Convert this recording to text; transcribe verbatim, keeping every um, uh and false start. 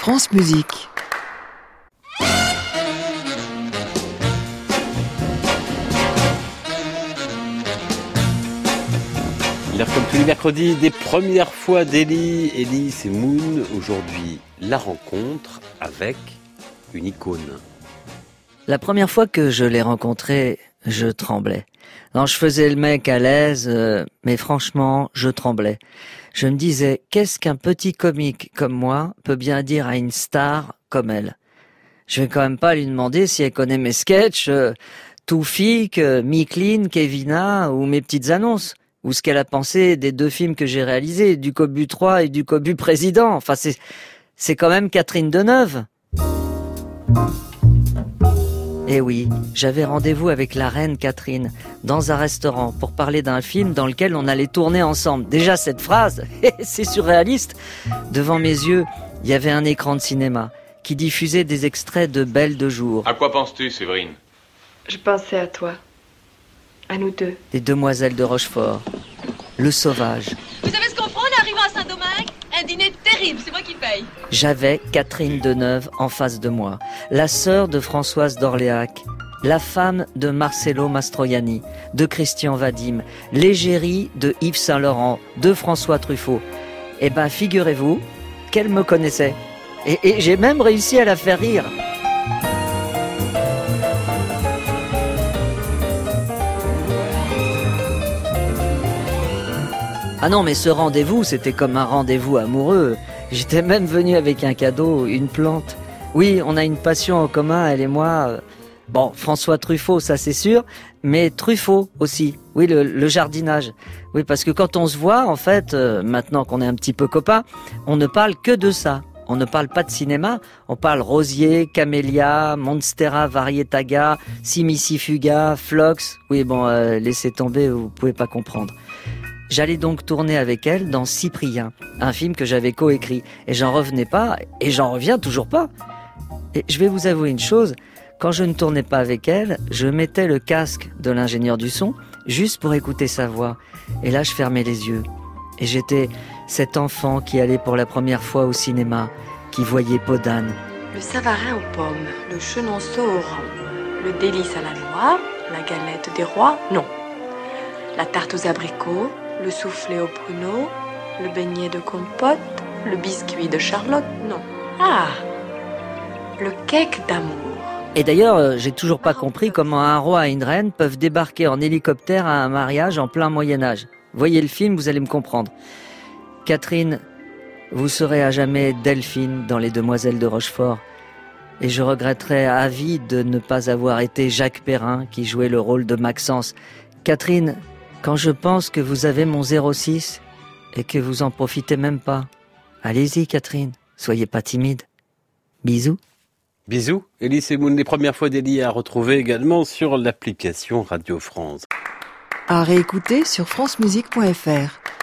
France Musique. L'heure comme tous les mercredis, des premières fois d'Elie. Elie, c'est Moon. Aujourd'hui, la rencontre avec une icône. La première fois que je l'ai rencontré, je tremblais. Non, je faisais le mec à l'aise, euh, mais franchement, je tremblais. Je me disais, qu'est-ce qu'un petit comique comme moi peut bien dire à une star comme elle? Je vais quand même pas lui demander si elle connaît mes sketchs, euh, Toufik, euh, Micheline, Kevina ou mes petites annonces. Ou ce qu'elle a pensé des deux films que j'ai réalisés, du Cobu trois et du Cobu Président. Enfin, c'est, c'est quand même Catherine Deneuve. Eh oui, j'avais rendez-vous avec la reine Catherine dans un restaurant pour parler d'un film dans lequel on allait tourner ensemble. Déjà cette phrase, c'est surréaliste. Devant mes yeux, il y avait un écran de cinéma qui diffusait des extraits de Belle de jour. À quoi penses-tu, Séverine? Je pensais à toi. À nous deux. Les Demoiselles de Rochefort. Le Sauvage. Vous savez ce qu'on prend en arrivant à Saint-Domingue? Un dîner terrible, c'est moi qui paye. J'avais Catherine Deneuve en face de moi, la sœur de Françoise d'Orléac, la femme de Marcello Mastroianni, de Christian Vadim, l'égérie de Yves Saint-Laurent, de François Truffaut. Eh ben, figurez-vous qu'elle me connaissait. Et, et j'ai même réussi à la faire rire. Ah non, mais ce rendez-vous, c'était comme un rendez-vous amoureux. J'étais même venu avec un cadeau, une plante. Oui, on a une passion en commun, elle et moi. Bon, François Truffaut, ça c'est sûr, mais Truffaut aussi. Oui, le, le jardinage. Oui, parce que quand on se voit, en fait, euh, maintenant qu'on est un petit peu copains, on ne parle que de ça. On ne parle pas de cinéma, on parle rosier, camélia, monstera varietaga, simicifuga, phlox. Oui, bon, euh, laissez tomber, vous pouvez pas comprendre. J'allais donc tourner avec elle dans Cyprien, un film que j'avais coécrit. Et j'en revenais pas, et j'en reviens toujours pas. Et je vais vous avouer une chose, quand je ne tournais pas avec elle, je mettais le casque de l'ingénieur du son, juste pour écouter sa voix. Et là, je fermais les yeux. Et j'étais cet enfant qui allait pour la première fois au cinéma, qui voyait Podane. Le savarin aux pommes, le chenonceau au rhum, le délice à la noix, la galette des rois, non. La tarte aux abricots, le soufflé au pruneau, le beignet de compote, le biscuit de Charlotte, non. Ah, le cake d'amour. Et d'ailleurs, j'ai toujours pas compris comment un roi et une reine peuvent débarquer en hélicoptère à un mariage en plein Moyen-Âge. Voyez le film, vous allez me comprendre. Catherine, vous serez à jamais Delphine dans Les Demoiselles de Rochefort. Et je regretterai à vie de ne pas avoir été Jacques Perrin qui jouait le rôle de Maxence. Catherine, quand je pense que vous avez mon zéro six et que vous en profitez même pas, allez-y Catherine, soyez pas timide. Bisous. Bisous. Elie, c'est Moon. Les premières fois d'Elie à retrouver également sur l'application Radio France. À réécouter sur francemusique point f r.